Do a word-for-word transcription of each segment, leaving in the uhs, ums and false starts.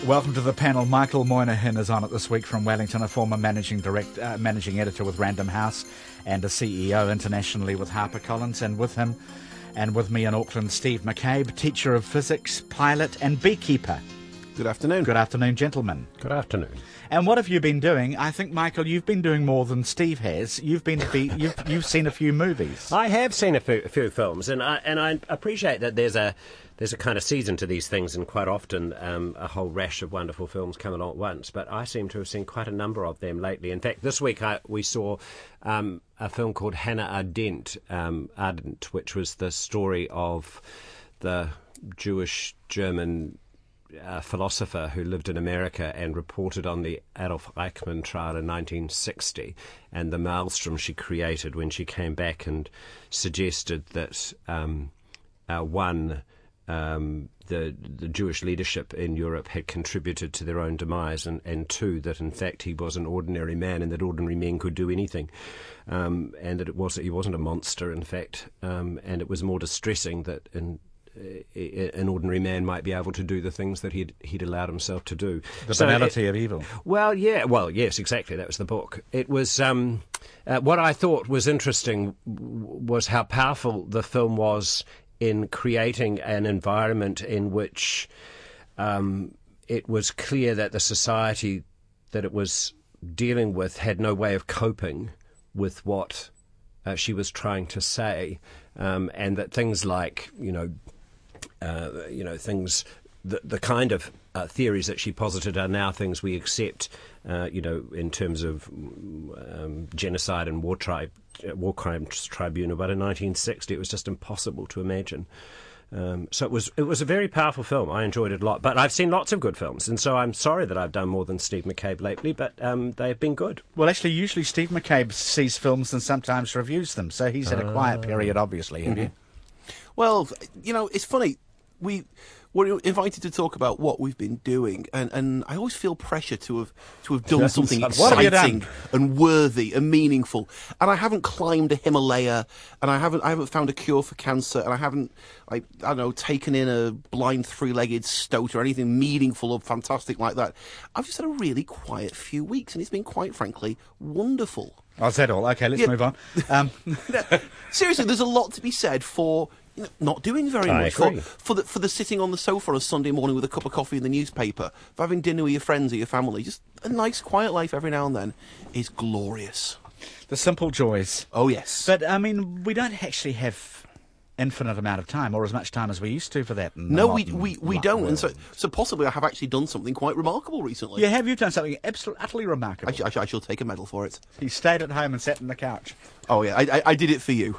Welcome to the panel. Michael Moynihan is on it this week from Wellington, a former managing direct, uh, managing editor with Random House and a C E O internationally with HarperCollins. And with him and with me in Auckland, Steve McCabe, teacher of physics, pilot and beekeeper. Good afternoon. Good afternoon, gentlemen. Good afternoon. And what have you been doing? I think, Michael, you've been doing more than Steve has. You've been to be, you've, you've seen a few movies. I have seen a few, a few films, and I and I appreciate that there's a there's a kind of season to these things, and quite often um, a whole rash of wonderful films come along at once. But I seem to have seen quite a number of them lately. In fact, this week I, we saw um, a film called Hannah Arendt, um, Arendt, which was the story of the Jewish German Uh, philosopher who lived in America and reported on the Adolf Eichmann trial in nineteen sixty and the maelstrom she created when she came back and suggested that um, uh, one, um, the the Jewish leadership in Europe had contributed to their own demise, and, and two, that in fact he was an ordinary man and that ordinary men could do anything, um, and that it was he wasn't a monster, in fact, um, and it was more distressing that in an ordinary man might be able to do the things that he'd, he'd allowed himself to do. The so banality it, of evil. Well, yeah, well, yes, exactly. That was the book. It was, um, uh, what I thought was interesting was how powerful the film was in creating an environment in which um, it was clear that the society that it was dealing with had no way of coping with what uh, she was trying to say, um, and that things like, you know, Uh, you know, things, the, the kind of uh, theories that she posited are now things we accept, uh, you know, in terms of um, genocide and war, tri- war crimes tribunal. But in nineteen sixty, it was just impossible to imagine. Um, so it was it was a very powerful film. I enjoyed it a lot. But I've seen lots of good films, and so I'm sorry that I've done more than Steve McCabe lately, but um, they've been good. Well, actually, usually Steve McCabe sees films and sometimes reviews them, so he's had a quiet period, obviously, have Mm-hmm. you? Well, you know, it's funny. We were invited to talk about what we've been doing, and, and I always feel pressure to have to have done something What have you exciting done? and worthy and meaningful. And I haven't climbed a Himalaya, and I haven't I haven't found a cure for cancer, and I haven't like I don't know taken in a blind three-legged stoat or anything meaningful or fantastic like that. I've just had a really quiet few weeks, and it's been quite frankly wonderful. Oh, is that all? Okay, let's Yeah. move on. Um, Seriously, there's a lot to be said for you know, not doing very I much. For, agree. for the for the sitting on the sofa on a Sunday morning with a cup of coffee and the newspaper, for having dinner with your friends or your family. Just a nice, quiet life every now and then is glorious. the simple joys. Oh, yes. But, I mean, we don't actually have infinite amount of time, or as much time as we used to for that. in the no, we modern we, we li- don't. And so, world. so possibly I have actually done something quite remarkable recently. Yeah, have you done something absolutely, utterly remarkable? I, sh- I, sh- I shall take a medal for it. He stayed at home and sat on the couch. Oh, yeah, I, I, I did it for you.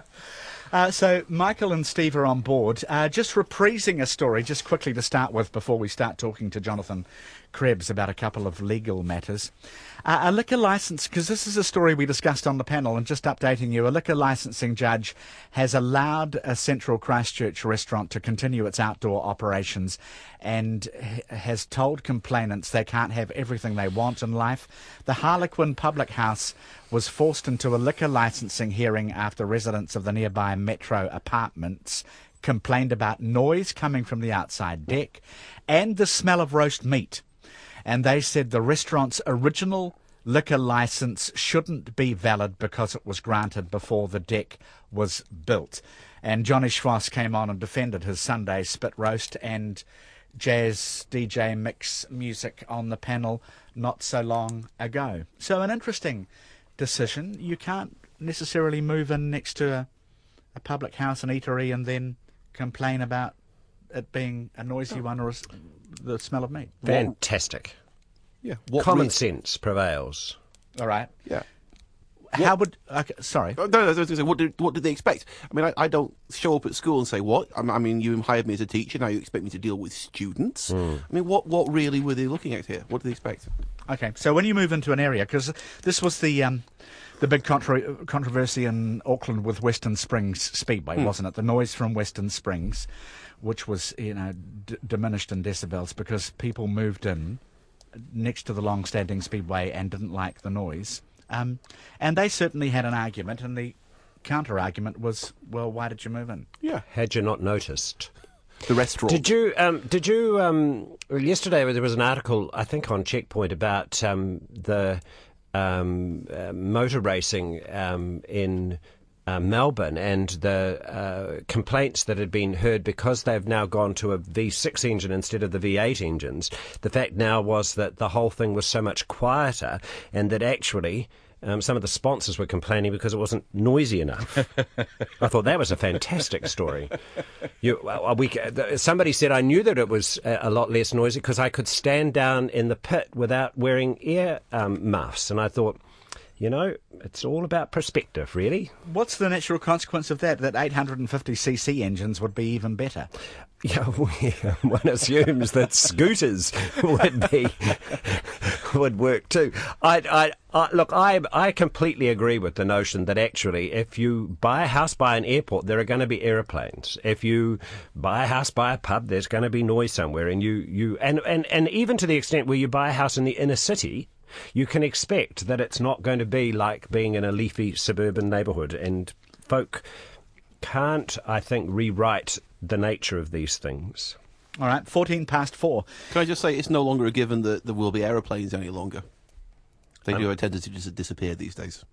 Uh, so Michael and Steve are on board. Uh, just reprising a story, just quickly to start with, before we start talking to Jonathan Krebs about a couple of legal matters. Uh, a liquor licence, because this is a story we discussed on the panel, and just updating you, a liquor licensing judge has allowed a Central Christchurch restaurant to continue its outdoor operations and h- has told complainants they can't have everything they want in life. The Harlequin Public House was forced into a liquor licensing hearing after residents of the nearby Metro apartments complained about noise coming from the outside deck and the smell of roast meat. And they said the restaurant's original liquor licence shouldn't be valid because it was granted before the deck was built. And Johnny Schwass came on and defended his Sunday spit roast and jazz D J mix music on the panel not so long ago. So an interesting decision. You can't necessarily move in next to a, a public house and eatery and then complain about it being a noisy one or a s the smell of meat. Fantastic. Yeah. What Common re- sense prevails. All right. Yeah. How would... Okay, sorry. No, no, I was going to say, what did, what did they expect? I mean, I, I don't show up at school and say, what? I, I mean, you hired me as a teacher, now you expect me to deal with students? Mm. I mean, what, what really were they looking at here? What did they expect? Okay, so when you move into an area, because this was the um, the big contra- controversy in Auckland with Western Springs Speedway, Mm. wasn't it? The noise from Western Springs, which was, you know, d- diminished in decibels because people moved in next to the long-standing speedway and didn't like the noise. Um, and they certainly had an argument, and the counter-argument was, well, why did you move in? Yeah. Had you not noticed? the restaurant. Did you? Um, did you? Um, yesterday there was an article, I think, on Checkpoint about um, the um, uh, motor racing um, in uh, Melbourne and the uh, complaints that had been heard because they've now gone to a V six engine instead of the V eight engines. The fact now was that the whole thing was so much quieter, and that actually. Um, some of the sponsors were complaining because it wasn't noisy enough. I thought that was a fantastic story. You, uh, we, uh, somebody said I knew that it was a, a lot less noisy because I could stand down in the pit without wearing ear um, muffs. And I thought, you know, it's all about perspective, really. What's the natural consequence of that? That eight hundred fifty c c engines would be even better. Yeah, one assumes that scooters would be would work too. I, I, I look, I, I completely agree with the notion that actually, if you buy a house by an airport, there are going to be aeroplanes. If you buy a house by a pub, there's going to be noise somewhere, and you, you, and, and, and even to the extent where you buy a house in the inner city. You can expect that it's not going to be like being in a leafy suburban neighbourhood, and folk can't, I think, rewrite the nature of these things. All right, fourteen past four. Can I just say it's no longer a given that there will be aeroplanes any longer? They um, do have a tendency to just disappear these days.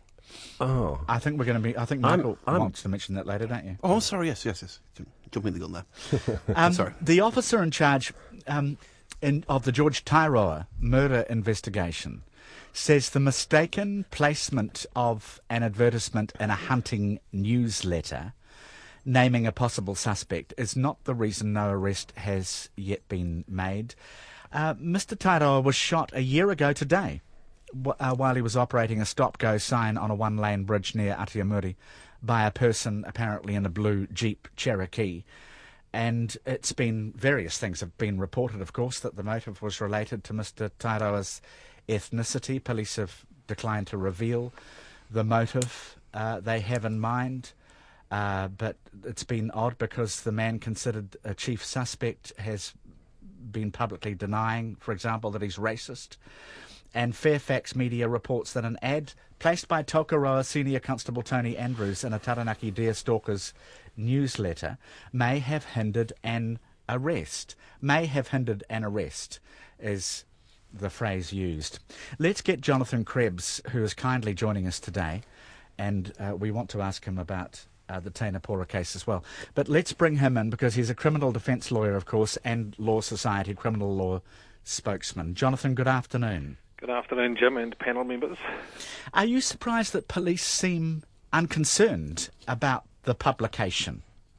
Oh. I think we're going to be... I think Michael I'm, I'm, wants to mention that later, don't you? Oh, I'm sorry, yes, yes, yes. Jumping the gun there. um, sorry. The officer in charge... Um, In, of the George Tairoa murder investigation says the mistaken placement of an advertisement in a hunting newsletter naming a possible suspect is not the reason no arrest has yet been made. Uh, Mister Tairoa was shot a year ago today w- uh, while he was operating a stop-go sign on a one-lane bridge near Atiamuri by a person apparently in a blue Jeep Cherokee. And it's been, various things have been reported, of course, that the motive was related to Mister Tairoa's ethnicity. Police have declined to reveal the motive uh, they have in mind. Uh, but it's been odd because the man considered a chief suspect has been publicly denying, for example, that he's racist. And Fairfax Media reports that an ad placed by Tokoroa Senior Constable Tony Andrews in a Taranaki Deer Stalkers newsletter may have hindered an arrest. May have hindered an arrest is the phrase used. Let's get Jonathan Krebs, who is kindly joining us today, and uh, we want to ask him about uh, the Te Napora case as well. But let's bring him in because he's a criminal defence lawyer, of course, and Law Society criminal law spokesman. Jonathan, good afternoon. Good afternoon, Jim, and panel members. Are you surprised that police seem unconcerned about the publication?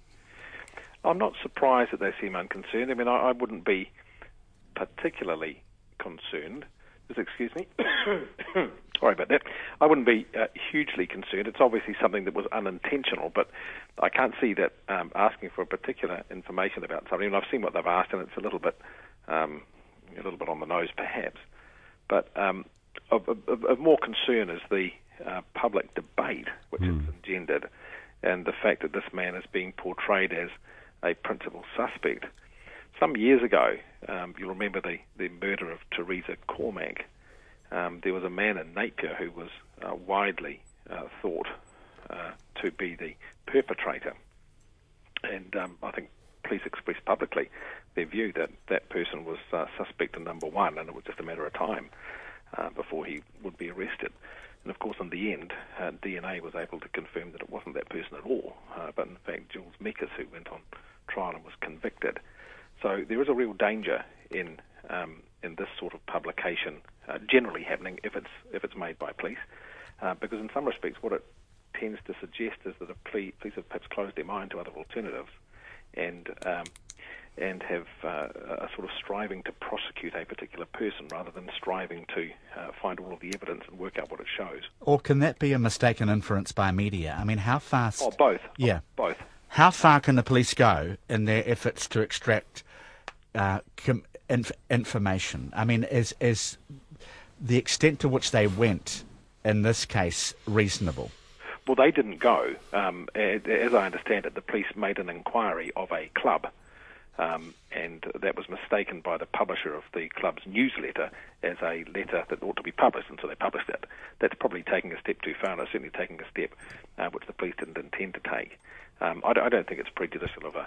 I'm not surprised that they seem unconcerned. I mean, I, I wouldn't be particularly concerned. Just excuse me. Sorry about that. I wouldn't be uh, hugely concerned. It's obviously something that was unintentional, but I can't see that um, asking for particular information about something. And I've seen what they've asked, and it's a little bit, um, a little bit on the nose, perhaps. But um, of, of, of more concern is the uh, public debate which mm. it's engendered, and the fact that this man is being portrayed as a principal suspect. Some years ago, um, you'll remember the, the murder of Teresa Cormack. Um, there was a man in Napier who was uh, widely uh, thought uh, to be the perpetrator, and um, I think police expressed publicly their view that that person was uh, suspect number one, and it was just a matter of time uh, before he would be arrested. And of course, in the end, uh, D N A was able to confirm that it wasn't that person at all, uh, but in fact Jules Mekas, who went on trial and was convicted. So there is a real danger in um, in this sort of publication uh, generally happening if it's if it's made by police, uh, because in some respects what it tends to suggest is that the police have perhaps closed their mind to other alternatives, and um, and have uh, a sort of striving to prosecute a particular person rather than striving to uh, find all of the evidence and work out what it shows. Or can that be a mistaken inference by media? I mean, how fast... Oh, both. Yeah. Oh, both. How far can the police go in their efforts to extract uh, com- inf- information? I mean, is, is the extent to which they went in this case reasonable? Well, they didn't go. Um, as I understand it, the police made an inquiry of a club, Um, and that was mistaken by the publisher of the club's newsletter as a letter that ought to be published, and so they published it. That's probably taking a step too far, and it's certainly taking a step uh, which the police didn't intend to take. Um, I, don't, I don't think it's prejudicial of a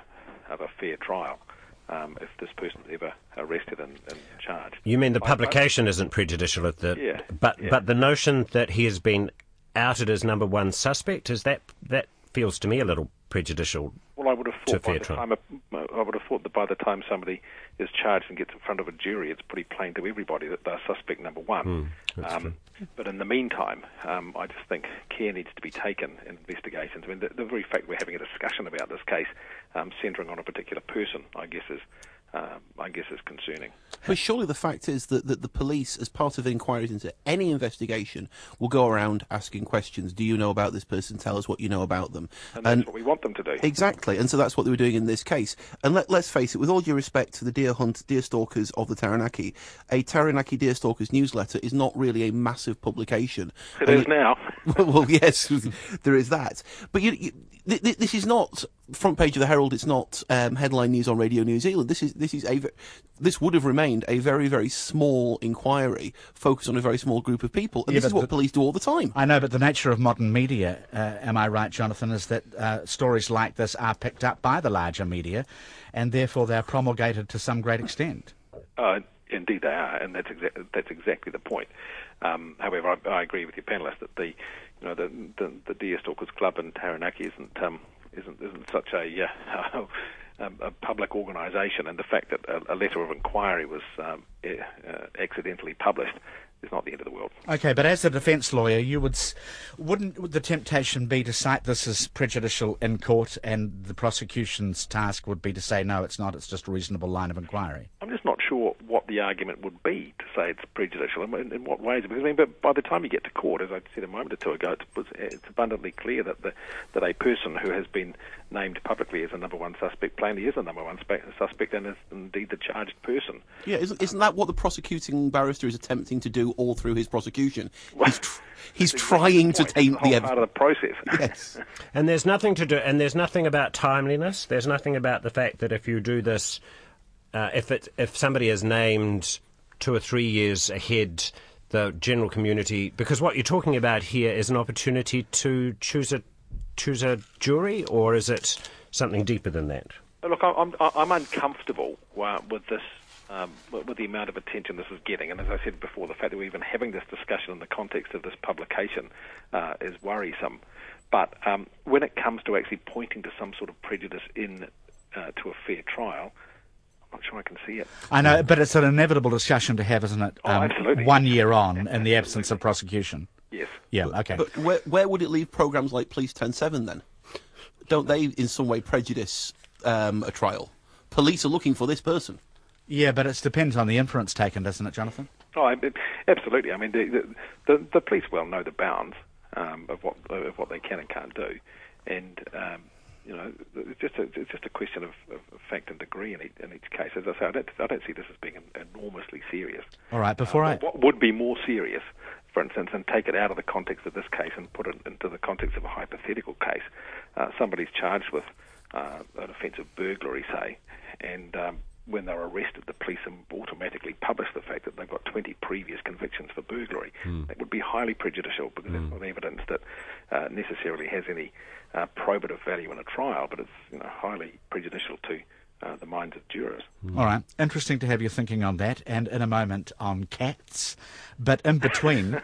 of a fair trial um, if this person's ever arrested and, and charged. You mean the I- publication I, isn't prejudicial at the... Yeah, But, yeah. but the notion that he has been outed as number one suspect, is that that feels to me a little prejudicial. Well, I would have to a thought by fair the trial. time a, I would have thought that by the time somebody is charged and gets in front of a jury, it's pretty plain to everybody that they're suspect number one. Mm, that's um, but in the meantime, um, I just think care needs to be taken in investigations. I mean, the, the very fact we're having a discussion about this case, um, centering on a particular person, I guess is. Um, I guess is concerning. But surely the fact is that, that the police, as part of inquiries into any investigation, will go around asking questions. Do you know about this person? Tell us what you know about them. And that's what we want them to do. Exactly, and so that's what they were doing in this case. And let, let's face it, with all due respect to the deer hunt, deer stalkers of the Taranaki, a Taranaki Deer Stalkers newsletter is not really a massive publication. It And is now. well, yes, there is that. But you, you, th- th- this is not front page of the Herald. It's not um, headline news on Radio New Zealand. This is this is a ve- this would have remained a very very small inquiry focused on a very small group of people. And Yeah, this is but what the- police do all the time. I know, but the nature of modern media, uh, am I right, Jonathan, is that uh, stories like this are picked up by the larger media, and therefore they're promulgated to some great extent. Uh, indeed, they are, and that's exa- that's exactly the point. Um, however, I, I agree with your panelist that the you know the the, the Deer Stalkers Club in Taranaki isn't um, isn't isn't such a uh, a, a public organisation, and the fact that a, a letter of inquiry was um, uh, accidentally published is not the end of the world. Okay, but as a defence lawyer, you would s- wouldn't the temptation be to cite this as prejudicial in court, and the prosecution's task would be to say no, it's not, it's just a reasonable line of inquiry? I'm just not sure what the argument would be to say it's prejudicial. In, in what ways? Because I mean, but by the time you get to court, as I said a moment or two ago, it's, it's abundantly clear that the, that a person who has been named publicly as a number one suspect plainly is a number one spe- suspect and is indeed the charged person. Yeah, isn't, isn't that what the prosecuting barrister is attempting to do all through his prosecution? He's, tr- he's That's trying exactly to the taint point. the It's the whole part evidence. of the process. Yes. And there's nothing to do, and there's nothing about timeliness. There's nothing about the fact that if you do this, uh, if it, if somebody is named two or three years ahead, the general community, because what you're talking about here is an opportunity to choose a choose a jury, or is it something deeper than that? Look, I'm I'm uncomfortable uh, with this. Um, with the amount of attention this is getting, and as I said before, the fact that we're even having this discussion in the context of this publication uh, is worrisome. But um, when it comes to actually pointing to some sort of prejudice in uh, to a fair trial, I'm not sure I can see it. I know, but it's an inevitable discussion to have, isn't it? Oh, absolutely. One year on, in the absence of prosecution. Yes. Yeah, okay. But where, where would it leave programmes like Police ten seven then? Don't they in some way prejudice um, a trial? Police are looking for this person. Yeah, but it depends on the inference taken, doesn't it, Jonathan? Oh, I- absolutely. I mean, the, the, the, the police well know the bounds um, of what of what they can and can't do, and um, you know, it's just a, it's just a question of, of fact and degree in each, in each case. As I say, I don't, I don't see this as being enormously serious. All right, before Uh, I... What would be more serious, for instance, and take it out of the context of this case and put it into the context of a hypothetical case, uh, somebody's charged with uh, an offence of burglary, say, and um, when they're arrested, the police automatically publish the fact that they've got twenty previous convictions for burglary. Mm. That would be highly prejudicial because mm. it's not evidence that uh, necessarily has any uh, probative value in a trial, but it's you know highly prejudicial to uh, the minds of jurors. All right, interesting to have your thinking on that, and in a moment on cats. But in between,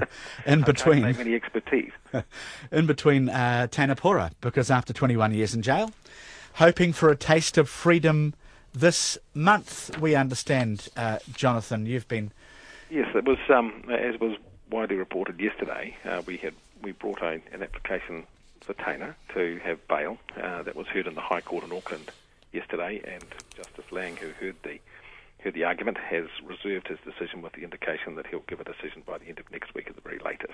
in between, I don't have any expertise. in between uh, Tanapura, because after twenty-one years in jail, hoping for a taste of freedom this month, we understand. uh, Jonathan, you've been... Yes, it was, um, as was widely reported yesterday, uh, we had we brought a, an application for Taina to have bail uh, that was heard in the High Court in Auckland yesterday, and Justice Lang, who heard the heard the argument, has reserved his decision with the indication that he'll give a decision by the end of next week at the very latest.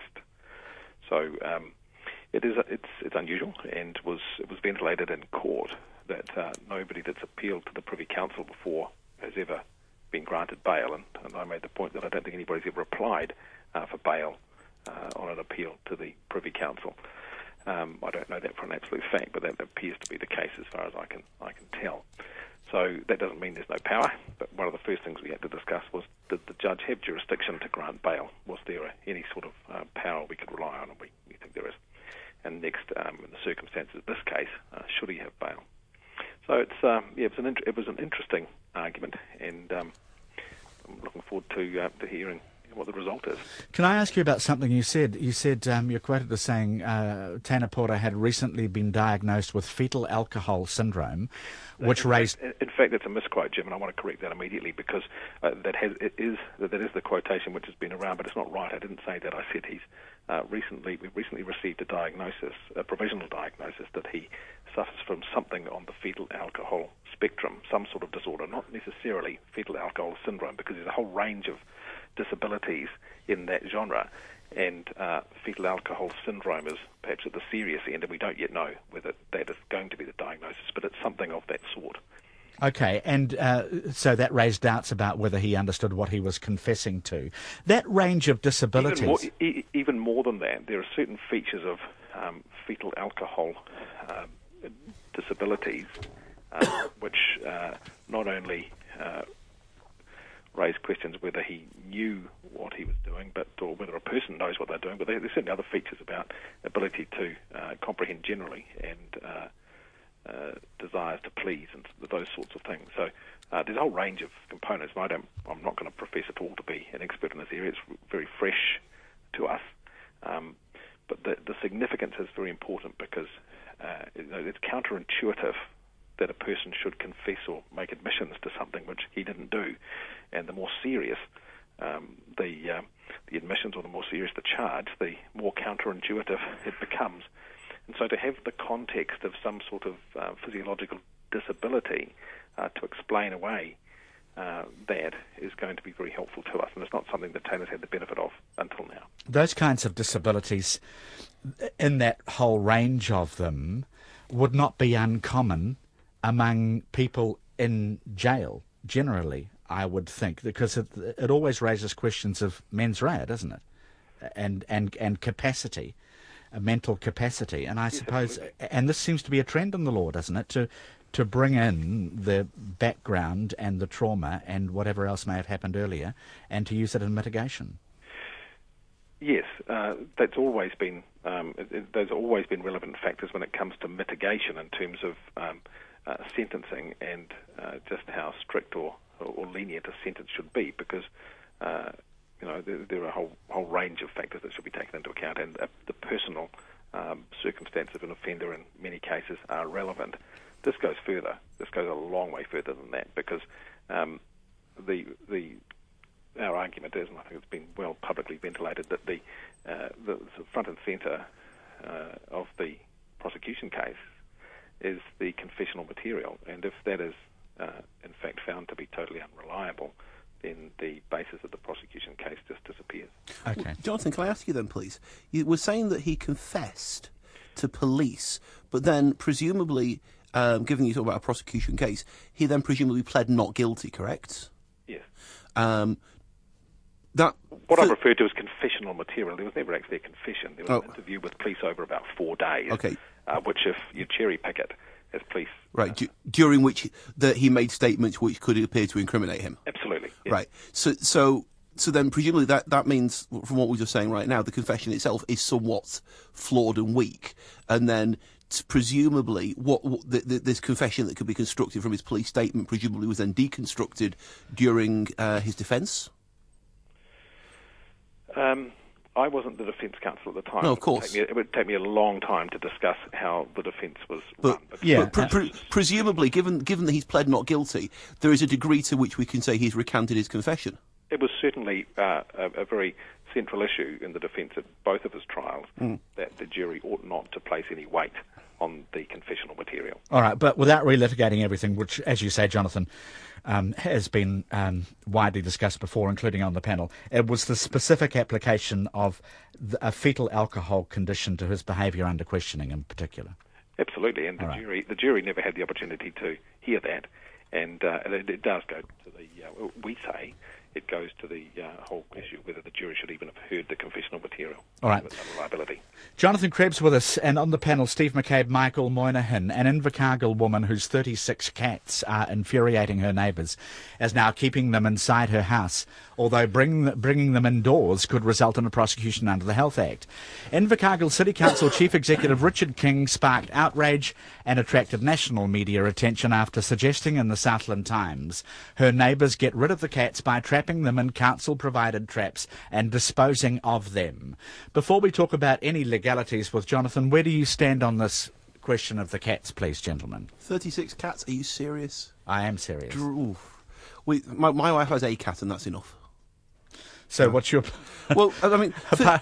So um, it is it's it's unusual, and was it was ventilated in court that uh, nobody that's appealed to the Privy Council before has ever been granted bail, and, and I made the point that I don't think anybody's ever applied uh, for bail uh, on an appeal to the Privy Council. Um, I don't know that for an absolute fact, but that appears to be the case as far as I can I can tell. So that doesn't mean there's no power, but one of the first things we had to discuss was, did the judge have jurisdiction to grant bail? Was there any sort of uh, power we could rely on? And we, we think there is. And next, um, in the circumstances of this case, uh, should he have bail? So it's um, yeah, it was an int- it was an interesting argument, and um, I'm looking forward to uh, to hearing what the result is. Can I ask you about something you said? You said um, you're quoted as saying uh, Tana Porter had recently been diagnosed with fetal alcohol syndrome, which in raised. Fact, in fact, it's a misquote, Jim, and I want to correct that immediately because uh, that has it is that is the quotation which has been around, but it's not right. I didn't say that. I said he's uh, recently we recently received a diagnosis, a provisional diagnosis that he suffers from something on the fetal alcohol spectrum, some sort of disorder, not necessarily fetal alcohol syndrome, because there's a whole range of disabilities in that genre, and uh, fetal alcohol syndrome is perhaps at the serious end, and we don't yet know whether that is going to be the diagnosis, but it's something of that sort. Okay, and uh, so that raised doubts about whether he understood what he was confessing to. That range of disabilities... Even more, e- even more than that, there are certain features of um, fetal alcohol um, disabilities uh, which uh, not only... Uh, raise questions whether he knew what he was doing, but or whether a person knows what they're doing. But there, there's certainly other features about ability to uh, comprehend generally and uh, uh, desires to please and those sorts of things. So uh, there's a whole range of components. And I don't, I'm not going to profess at all to be an expert in this area. It's very fresh to us, um, but the, the significance is very important because uh, you know, it's counterintuitive that a person should confess or make admissions to something which he didn't do. And the more serious um, the uh, the admissions or the more serious the charge, the more counterintuitive it becomes. And so to have the context of some sort of uh, physiological disability uh, to explain away uh, that is going to be very helpful to us. And it's not something that Tana's had the benefit of until now. Those kinds of disabilities, in that whole range of them, would not be uncommon among people in jail, generally, I would think, because it, it always raises questions of mens rea, doesn't it? And and and capacity, uh, mental capacity. And I yes, suppose, absolutely. And this seems to be a trend in the law, doesn't it, to to bring in the background and the trauma and whatever else may have happened earlier, and to use it in mitigation. Yes, uh, that's always been um, it, it, those have always been relevant factors when it comes to mitigation in terms of um, uh, sentencing and uh, just how strict or, or lenient a sentence should be, because uh, you know there, there are a whole whole range of factors that should be taken into account, and uh, the personal um, circumstances of an offender in many cases are relevant. This goes further. This goes a long way further than that, because um, the the our argument is, and I think it's been well publicly ventilated, that the uh, the front and centre uh, of the prosecution case is the confessional material, and if that is uh, in fact found to be totally unreliable, then the basis of the prosecution case just disappears. Okay, well, Jonathan, can I ask you then, please? You were saying that he confessed to police, but then presumably, um, given you talk about a prosecution case, he then presumably pled not guilty, correct? Yes. Um, that what th- I referred to as confessional material, there was never actually a confession. There was oh. an interview with police over about four days, okay. uh, which if you cherry pick it as police... Right, uh, d- during which that he made statements which could appear to incriminate him. Absolutely. Yes. Right, so so so then presumably that, that means, from what we're just saying right now, the confession itself is somewhat flawed and weak, and then t- presumably what, what the, the, this confession that could be constructed from his police statement presumably was then deconstructed during uh, his defence? Um, I wasn't the defence counsel at the time. No, of course. It would, me, it would take me a long time to discuss how the defence was but, run. Yeah, but pre- pre- presumably, given given that he's pled not guilty, there is a degree to which we can say he's recanted his confession. It was certainly uh, a, a very central issue in the defence at both of his trials mm. that the jury ought not to place any weight on the confessional material. All right, but without relitigating everything, which, as you say, Jonathan, um, has been um, widely discussed before, including on the panel, it was the specific application of the, a fetal alcohol condition to his behaviour under questioning in particular. Absolutely, and the All right. jury the jury never had the opportunity to hear that, and, uh, and it, it does go to the, uh, we say, it goes to the uh, whole issue whether the jury should even have heard the confessional material. All right. Liability. Jonathan Krebs with us, and on the panel, Steve McCabe, Michael Moynihan, an Invercargill woman whose thirty-six cats are infuriating her neighbours, is now keeping them inside her house, although bring, bringing them indoors could result in a prosecution under the Health Act. Invercargill City Council Chief Executive Richard King sparked outrage and attracted national media attention after suggesting in the Southland Times her neighbours get rid of the cats by trapping them in council-provided traps and disposing of them. Before we talk about any legalities with Jonathan, where do you stand on this question of the cats, please, gentlemen? thirty-six cats? Are you serious? I am serious. Oof. We, my, my wife has a cat, and that's enough. So yeah. What's your... Well, I mean... apart,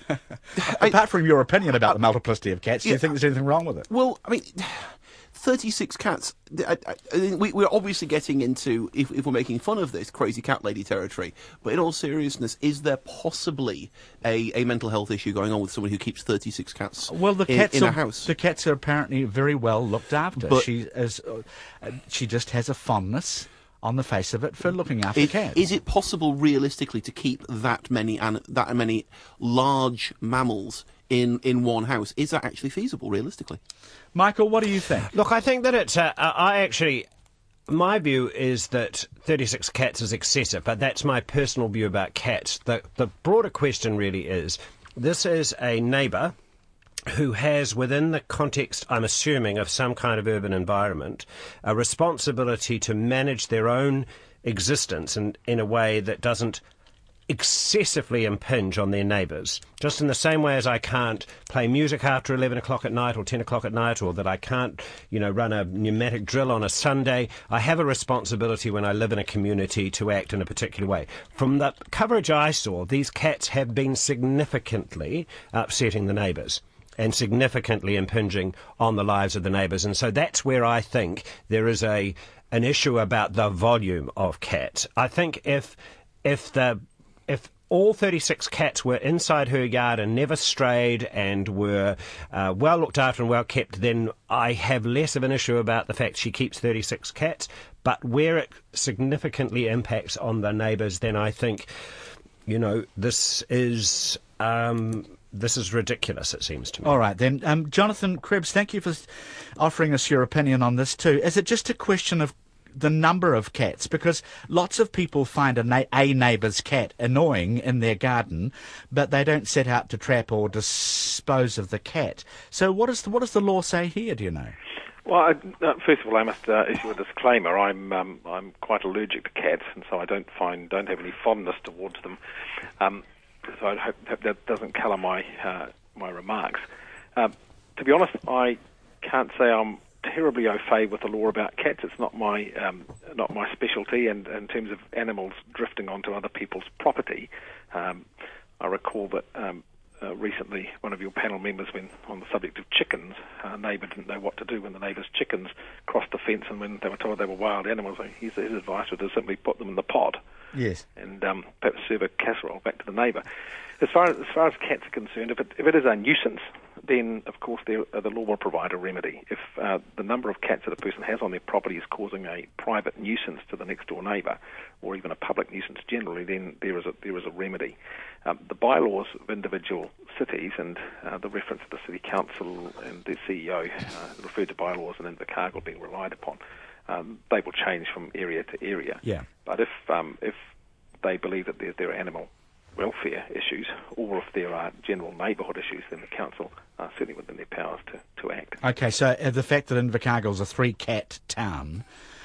I, apart from your opinion about I, the multiplicity of cats, do yeah, you think there's anything wrong with it? Well, I mean... thirty-six cats. I, I, I mean, we, we're obviously getting into, if, if we're making fun of this, crazy cat lady territory. But in all seriousness, is there possibly a, a mental health issue going on with someone who keeps thirty-six cats well, the in, cats in are, a house? The cats are apparently very well looked after. But, she is, uh, she just has a fondness on the face of it for looking after it, cats. Is it possible, realistically, to keep that many and that many large mammals in, in one house? Is that actually feasible, realistically? Michael, what do you think? Look, I think that it's... Uh, I actually... My view is that thirty-six cats is excessive, but that's my personal view about cats. The, the broader question really is, this is a neighbour who has, within the context, I'm assuming, of some kind of urban environment, a responsibility to manage their own existence in, in a way that doesn't excessively impinge on their neighbours. Just in the same way as I can't play music after eleven o'clock at night or ten o'clock at night, or that I can't, you know, run a pneumatic drill on a Sunday, I have a responsibility when I live in a community to act in a particular way. From the coverage I saw, these cats have been significantly upsetting the neighbours and significantly impinging on the lives of the neighbours. And so that's where I think there is a an issue about the volume of cats. I think if if the if all thirty-six cats were inside her yard and never strayed and were uh, well looked after and well kept, then I have less of an issue about the fact she keeps thirty-six cats. But where it significantly impacts on the neighbours, then I think, you know, this is... Um, This is ridiculous, it seems to me. All right, then. Um, Jonathan Krebs, thank you for offering us your opinion on this too. Is it just a question of the number of cats? Because lots of people find a, na- a neighbour's cat annoying in their garden, but they don't set out to trap or dispose of the cat. So what, is the, what does the law say here, do you know? Well, I, uh, first of all, I must uh, issue a disclaimer. I'm um, I'm quite allergic to cats, and so I don't find don't have any fondness towards them. Um, So I hope, hope that doesn't colour my uh, my remarks. Uh, to be honest, I can't say I'm terribly au fait with the law about cats. It's not my um, not my specialty. And in terms of animals drifting onto other people's property, um, I recall that um, uh, recently one of your panel members, when on the subject of chickens, a neighbour didn't know what to do when the neighbour's chickens crossed the fence, and when they were told they were wild animals, his, his advice was to simply put them in the pot. Yes. And um, perhaps serve a casserole back to the neighbour. As far as, as far as cats are concerned, if it, if it is a nuisance, then of course there, uh, the law will provide a remedy. If uh, the number of cats that a person has on their property is causing a private nuisance to the next door neighbour, or even a public nuisance generally, then there is a there is a remedy. Um, the bylaws of individual cities and uh, the reference to the city council and their C E O uh, referred to bylaws and Invercargill being relied upon. Um, they will change from area to area. Yeah. But if um, if they believe that there, there are animal welfare issues, or if there are general neighbourhood issues, then the council are certainly within their powers to, to act. Okay, so uh, the fact that Invercargill's a three-cat town,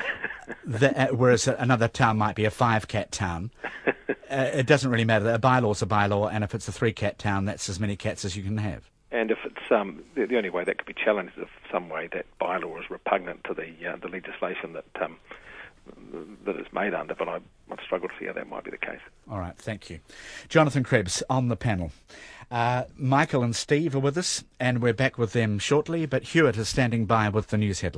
the, uh, whereas another town might be a five-cat town, uh, it doesn't really matter. A bylaw's a bylaw, and if it's a three-cat town, that's as many cats as you can have. And if it's um, the, the only way that could be challenged is if some way that bylaw is repugnant to the uh, the legislation that um, that it's made under, but I, I struggle to see how that might be the case. All right, thank you. Jonathan Krebs on the panel. Uh, Michael and Steve are with us, and we're back with them shortly, but Hewitt is standing by with the news headline.